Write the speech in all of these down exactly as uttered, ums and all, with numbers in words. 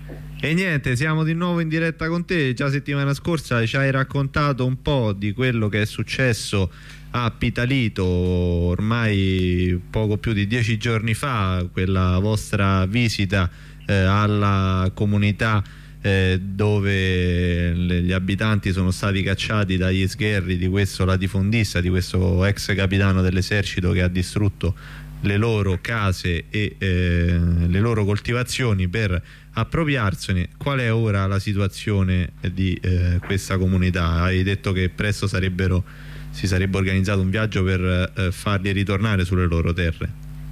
E niente, siamo di nuovo in diretta con te. Già settimana scorsa ci hai raccontato un po' di quello che è successo a Pitalito ormai poco più di dieci giorni fa, quella vostra visita eh, alla comunità eh, dove le, gli abitanti sono stati cacciati dagli sgherri di questo latifondista, di questo ex capitano dell'esercito che ha distrutto le loro case e eh, le loro coltivazioni per appropriarsene. Qual è ora la situazione di eh, questa comunità? Hai detto che presto sarebbero, si sarebbe organizzato un viaggio per eh, farli ritornare sulle loro terre.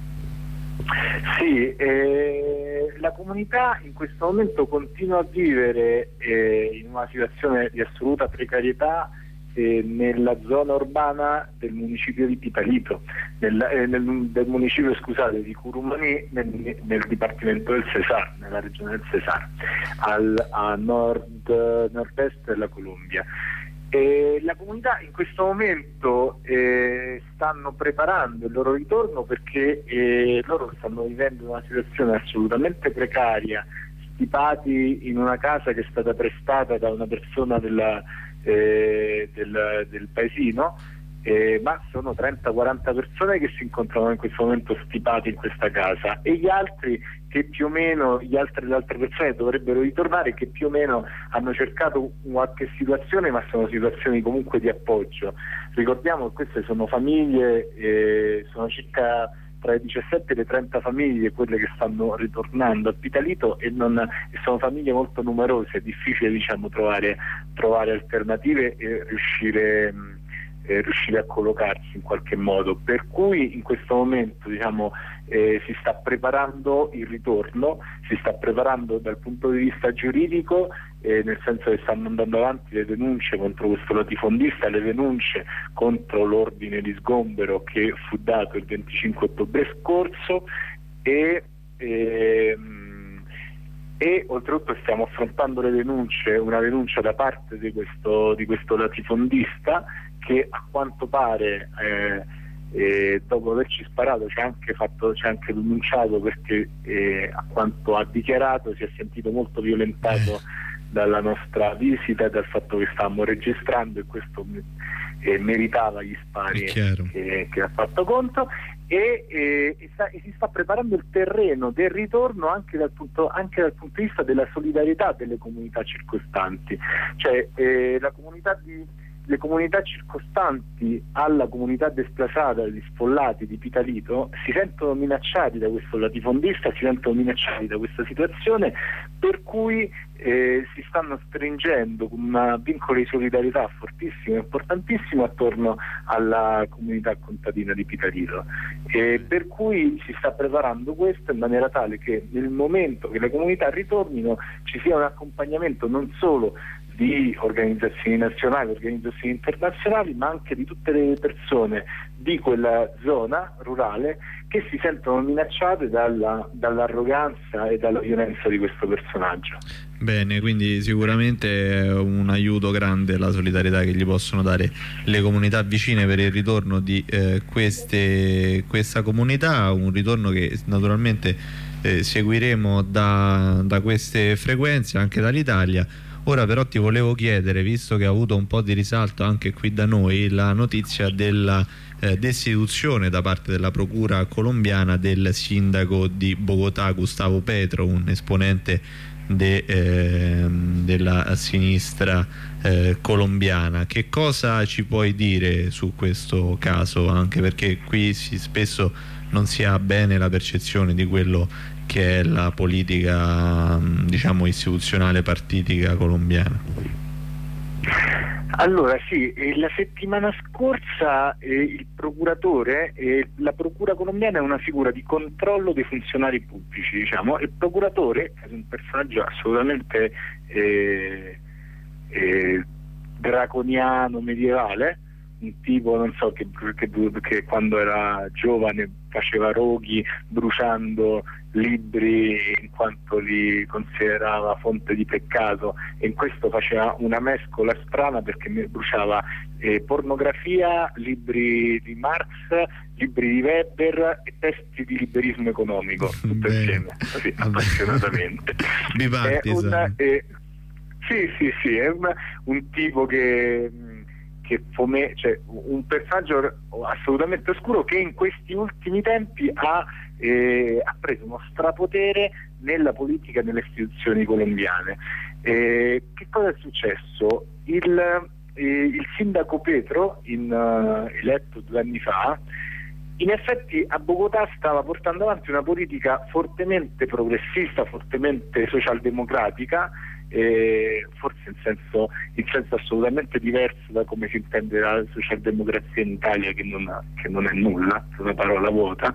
Sì, eh, la comunità in questo momento continua a vivere eh, in una situazione di assoluta precarietà eh, nella zona urbana del municipio di Pitalito, nel, eh, nel, del municipio scusate, di Curumani, nel, nel dipartimento del Cesar, nella regione del Cesar, al, a nord, nord-est della Colombia. E la comunità in questo momento eh, stanno preparando il loro ritorno perché eh, loro stanno vivendo una situazione assolutamente precaria, stipati in una casa che è stata prestata da una persona della, eh, del, del paesino, eh, ma sono trenta quaranta persone che si incontrano in questo momento stipati in questa casa, e gli altri che più o meno, gli altri, le altre persone dovrebbero ritornare, che più o meno hanno cercato qualche situazione, ma sono situazioni comunque di appoggio. Ricordiamo che queste sono famiglie, eh, sono circa tra i diciassette e le trenta famiglie quelle che stanno ritornando a Pitalito, e, non, e sono famiglie molto numerose, è difficile diciamo trovare, trovare alternative e riuscire Eh, riuscire a collocarsi in qualche modo, per cui in questo momento diciamo eh, si sta preparando il ritorno, si sta preparando dal punto di vista giuridico, eh, nel senso che stanno andando avanti le denunce contro questo latifondista, le denunce contro l'ordine di sgombero che fu dato il venticinque ottobre scorso, e ehm, e oltretutto stiamo affrontando le denunce, una denuncia da parte di questo, di questo latifondista che a quanto pare eh, eh, dopo averci sparato ci ha anche, fatto, ci ha anche denunciato perché eh, a quanto ha dichiarato si è sentito molto violentato dalla nostra visita e dal fatto che stavamo registrando, e questo eh, meritava gli spari che, che ha fatto contro. E, e, e, sta, e si sta preparando il terreno del ritorno anche dal punto, anche dal punto di vista della solidarietà delle comunità circostanti, cioè eh, la comunità di, le comunità circostanti alla comunità desplazata, gli sfollati di Pitalito, si sentono minacciati da questo latifondista, si sentono minacciati da questa situazione, per cui eh, si stanno stringendo con un vincolo di solidarietà fortissimo e importantissimo attorno alla comunità contadina di Pitalito, e per cui si sta preparando questo in maniera tale che nel momento che le comunità ritornino ci sia un accompagnamento non solo di organizzazioni nazionali, organizzazioni internazionali, ma anche di tutte le persone di quella zona rurale che si sentono minacciate dalla, dall'arroganza e dalla violenza di questo personaggio. Bene, quindi sicuramente è un aiuto grande la solidarietà che gli possono dare le comunità vicine per il ritorno di eh, queste, questa comunità, un ritorno che naturalmente eh, seguiremo da, da queste frequenze, anche dall'Italia. Ora però ti volevo chiedere, visto che ha avuto un po' di risalto anche qui da noi la notizia della eh, destituzione da parte della procura colombiana del sindaco di Bogotà, Gustavo Petro, un esponente de, eh, della sinistra eh, colombiana. Che cosa ci puoi dire su questo caso? Anche perché qui si, spesso non si ha bene la percezione di quello che è la politica, diciamo, istituzionale partitica colombiana. Allora sì, eh, la settimana scorsa eh, il procuratore, eh, la procura colombiana è una figura di controllo dei funzionari pubblici, diciamo. Il procuratore è un personaggio assolutamente eh, eh, draconiano, medievale, un tipo, non so, che, che, che quando era giovane faceva roghi bruciando libri in quanto li considerava fonte di peccato, e in questo faceva una mescola strana perché bruciava eh, pornografia, libri di Marx, libri di Weber e testi di liberismo economico, tutto Bene. insieme, così appassionatamente. È una, eh, sì, sì, sì, è una, un tipo che che fome, cioè un personaggio assolutamente oscuro che in questi ultimi tempi ha, eh, ha preso uno strapotere nella politica e nelle istituzioni colombiane. Eh, che cosa è successo? Il, eh, il sindaco Petro, in, uh, eletto due anni fa, in effetti a Bogotà stava portando avanti una politica fortemente progressista, fortemente socialdemocratica, eh, forse in senso, in senso assolutamente diverso da come si intende la socialdemocrazia in Italia, che non, ha, che non è nulla, è una parola vuota.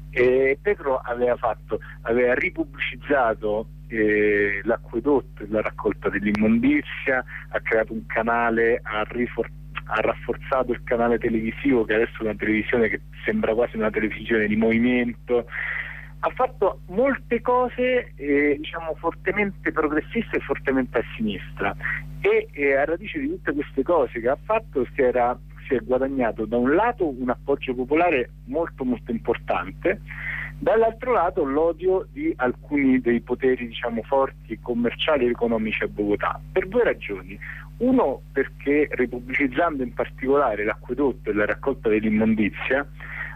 E Petro aveva fatto, aveva ripubblicizzato eh, l'acquedotto e la raccolta dell'immondizia, ha creato un canale, ha riforzato ha rafforzato il canale televisivo, che adesso è una televisione che sembra quasi una televisione di movimento. Ha fatto molte cose eh, diciamo fortemente progressiste e fortemente a sinistra, e eh, a radice di tutte queste cose che ha fatto si, era, si è guadagnato da un lato un appoggio popolare molto molto importante, dall'altro lato l'odio di alcuni dei poteri diciamo forti commerciali e economici a Bogotà, per due ragioni. Uno, perché ripubblicizzando in particolare l'acquedotto e la raccolta dell'immondizia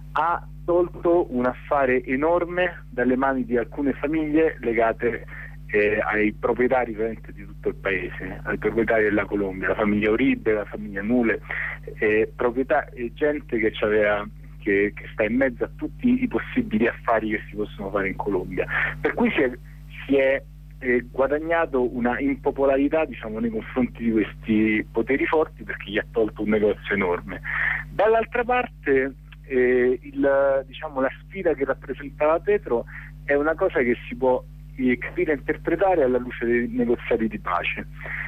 ha tolto un affare enorme dalle mani di alcune famiglie legate eh, ai proprietari veramente di tutto il paese, ai proprietari della Colombia, la famiglia Uribe, la famiglia Nule, eh, proprietà, eh, gente che, c'aveva, che, che sta in mezzo a tutti i possibili affari che si possono fare in Colombia. Per cui si è, si è eh, guadagnato una impopolarità diciamo nei confronti di questi poteri forti, perché gli ha tolto un negozio enorme. Dall'altra parte eh, il, diciamo, la sfida che rappresentava Petro è una cosa che si può eh, capire e interpretare alla luce dei negoziati di pace.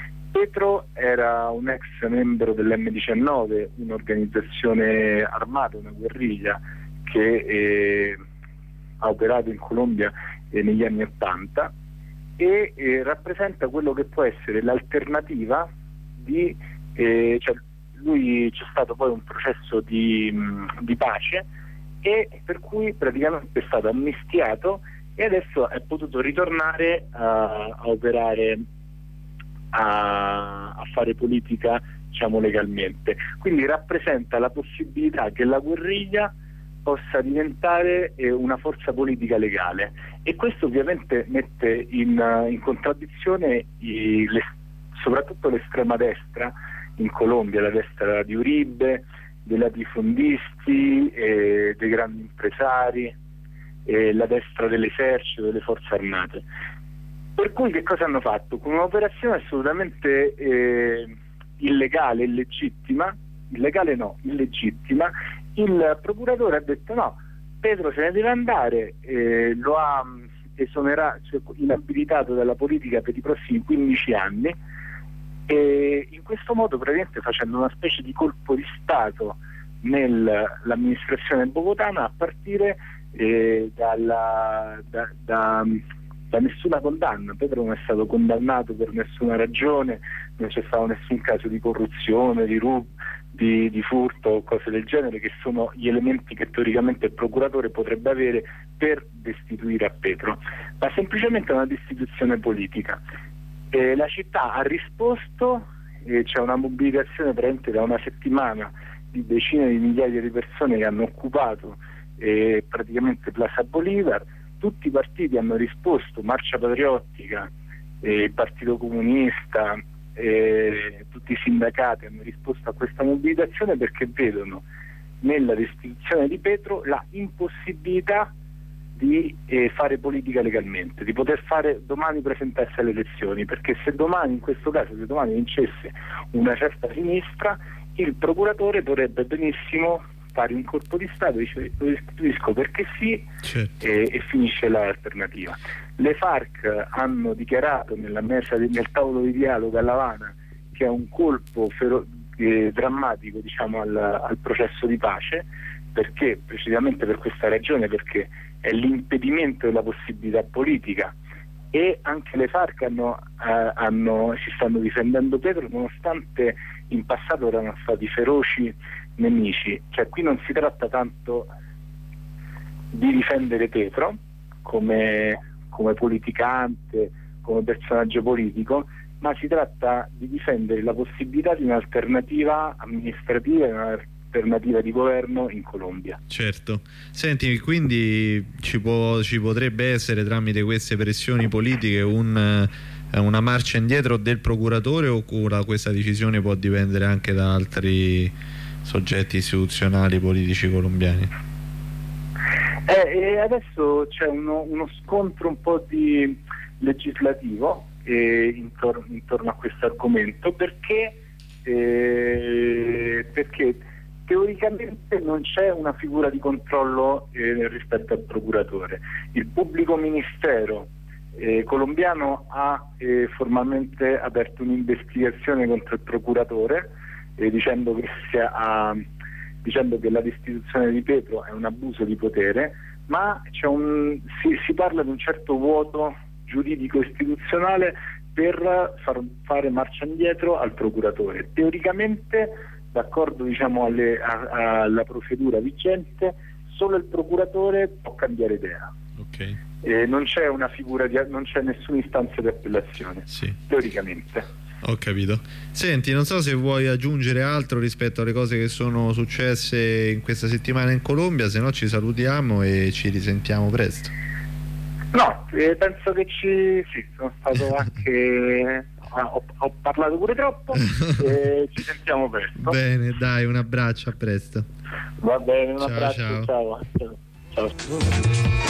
Petro era un ex membro dell'emme diciannove, un'organizzazione armata, una guerriglia che eh, ha operato in Colombia eh, negli anni ottanta, e eh, rappresenta quello che può essere l'alternativa di eh, cioè lui c'è stato poi un processo di, mh, di pace, e per cui praticamente è stato amnistiato e adesso è potuto ritornare a, a operare, a, a fare politica diciamo legalmente. Quindi rappresenta la possibilità che la guerriglia possa diventare eh, una forza politica legale, e questo ovviamente mette in, in contraddizione i, le, soprattutto l'estrema destra in Colombia, la destra di Uribe, dei latifondisti, eh, dei grandi impresari, eh, la destra dell'esercito, delle forze armate. Per cui che cosa hanno fatto? Con un'operazione assolutamente eh, illegale, illegittima, illegale no, illegittima, il procuratore ha detto no, Petro se ne deve andare, eh, lo ha esonerato, cioè inabilitato dalla politica per i prossimi quindici anni, e in questo modo praticamente facendo una specie di colpo di Stato nell'amministrazione bogotana, a partire eh, dalla, da, da, da nessuna condanna. Petro non è stato condannato per nessuna ragione, non c'è stato nessun caso di corruzione, di rub, di, di furto o cose del genere, che sono gli elementi che teoricamente il procuratore potrebbe avere per destituire a Petro, ma semplicemente una destituzione politica. Eh, la città ha risposto, eh, c'è una mobilitazione praticamente da una settimana di decine di migliaia di persone che hanno occupato eh, praticamente Plaza Bolivar. Tutti i partiti hanno risposto, Marcia Patriottica, eh, il Partito Comunista, eh, tutti i sindacati hanno risposto a questa mobilitazione, perché vedono nella destituzione di Petro la impossibilità di eh, fare politica legalmente, di poter fare domani presentarsi alle elezioni, perché se domani, in questo caso, se domani vincesse una certa sinistra, il procuratore potrebbe benissimo fare un colpo di Stato, dice lo restituisco perché sì, certo. e, e finisce l'alternativa. Le FARC hanno dichiarato nella mesa, nel tavolo di dialogo a La Habana, che è un colpo fero- eh, drammatico, diciamo, al, al processo di pace, perché precisamente per questa ragione, perché è l'impedimento della possibilità politica. E anche le FARC hanno, eh, hanno, si stanno difendendo Petro, nonostante in passato erano stati feroci nemici. Cioè qui non si tratta tanto di difendere Petro come, come politicante, come personaggio politico, ma si tratta di difendere la possibilità di un'alternativa amministrativa e un'alternativa di governo in Colombia. Certo. Senti, quindi ci, può, ci potrebbe essere tramite queste pressioni politiche un, una marcia indietro del procuratore, oppure questa decisione può dipendere anche da altri soggetti istituzionali politici colombiani? Eh, e adesso c'è uno, uno scontro un po' di legislativo eh, intorno, intorno a questo argomento, perché, eh, perché teoricamente non c'è una figura di controllo eh, rispetto al procuratore. Il pubblico ministero eh, colombiano ha eh, formalmente aperto un'investigazione contro il procuratore eh, dicendo che sia, ha, dicendo che la destituzione di Petro è un abuso di potere, ma c'è un, si, si parla di un certo vuoto giuridico istituzionale per far fare marcia indietro al procuratore. Teoricamente, d'accordo, diciamo, alle, a, alla procedura vigente, solo il procuratore può cambiare idea. Okay. Eh, non c'è una figura di, non c'è nessuna istanza di appellazione, sì. Teoricamente. Ho capito. Senti, non so se vuoi aggiungere altro rispetto alle cose che sono successe in questa settimana in Colombia, se no ci salutiamo e ci risentiamo presto. No, eh, penso che ci sì, sono stato anche ho, ho parlato pure troppo e ci sentiamo presto. Bene, dai, un abbraccio, a presto. Va bene, un ciao, abbraccio, ciao. ciao. Ciao. Ciao.